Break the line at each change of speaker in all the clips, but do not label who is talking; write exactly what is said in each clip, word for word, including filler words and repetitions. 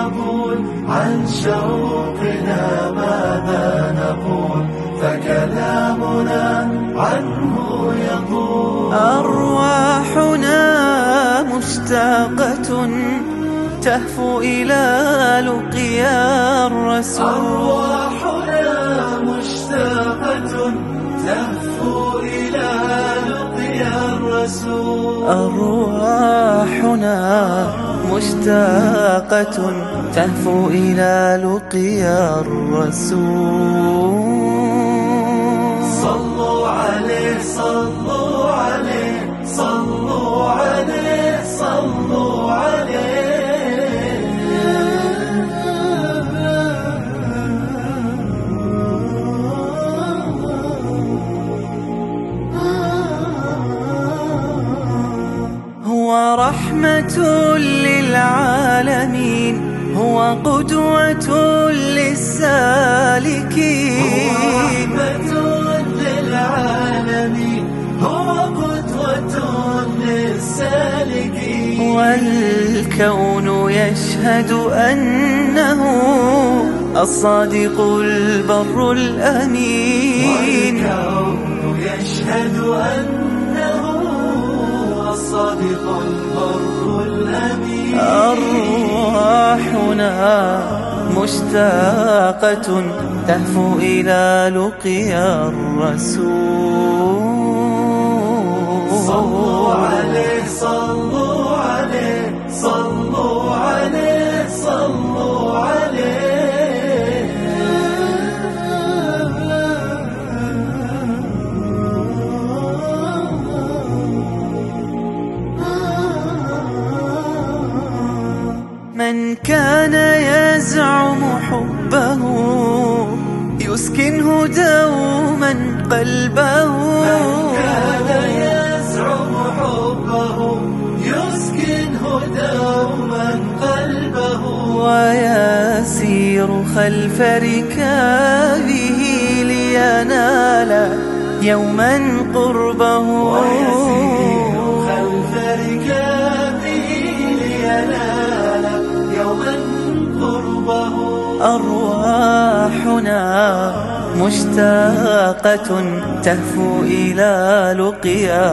يقول عن شوقنا ماذا نقول، فكلامنا عنه يطول.
أرواحنا مشتاقة تهفو إلى لقيا الرسول.
أرواحنا مشتاقة تهفو إلى لقيا الرسول.
أرواحنا مشتاقة تهفو إلى لقيا الرسول.
صلوا عليه صلوا عليه صلوا عليه صلوا عليه.
هو رحمة للعالمين، هو قدوة للسالكين.
هو رحمة للعالمين، هو قدوة للسالكين.
والكون يشهد أنه الصادق البر الأمين.
والكون يشهد أنه الصادق البر الأمين.
أرواحنا مشتاقة تهفو إلى لقيا الرسول.
صلوا عليه صلوا عليه صلوا عليه صلوا عليه.
من كان يزعم حبه يسكنه دوما قلبه.
من كان يزعم حبه يسكنه دوما قلبه.
ويسير خلف ركابه لينال يوما قربه.
ويسير خلف ركابه لينال يوما قربه.
أرواحنا مشتاقة تهفو إلى لقيا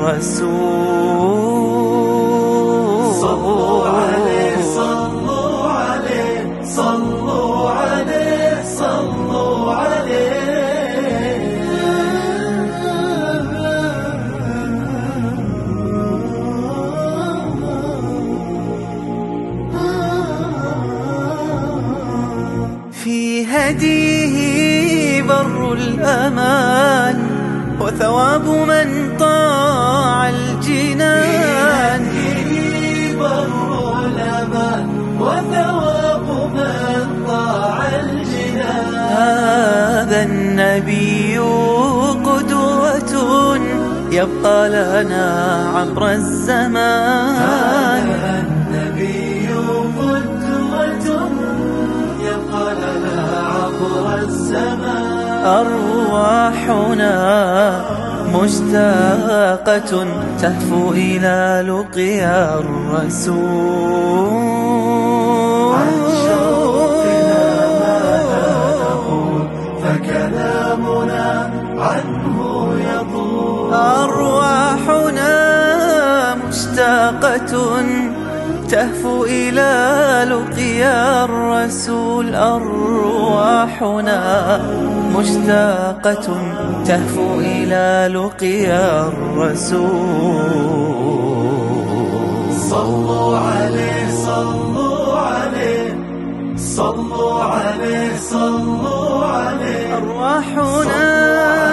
الرسول.
صلوا عليه صلوا عليه صلوا عليه صلوا عليه.
في هديه بر الأمان وثواب من طاع الجنان.
في هديه بر الأمان وثواب من طاع الجنان.
هذا النبي قدوة يبقى لنا عبر الزمان.
هذا النبي قدوة يبقى لنا عبر الزمان.
أرواحنا مشتاقة تهفو إلى لقيا الرسول.
عن شوقنا ماذا نقول، فكلامنا عنه يطول.
أرواحنا مشتاقة تهفو إلى لقيا الرسول. أرواحنا مشتاقة تهفو إلى لقيا الرسول.
صلوا عليه صلوا عليه صلوا عليه صلوا عليه.
أرواحنا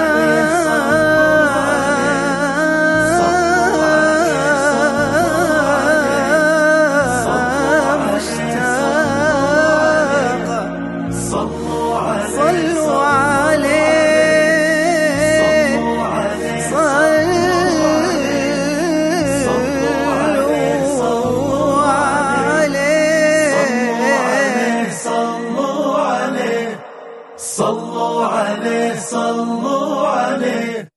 صلوا عليه
صلوا عليه صلوا عليه.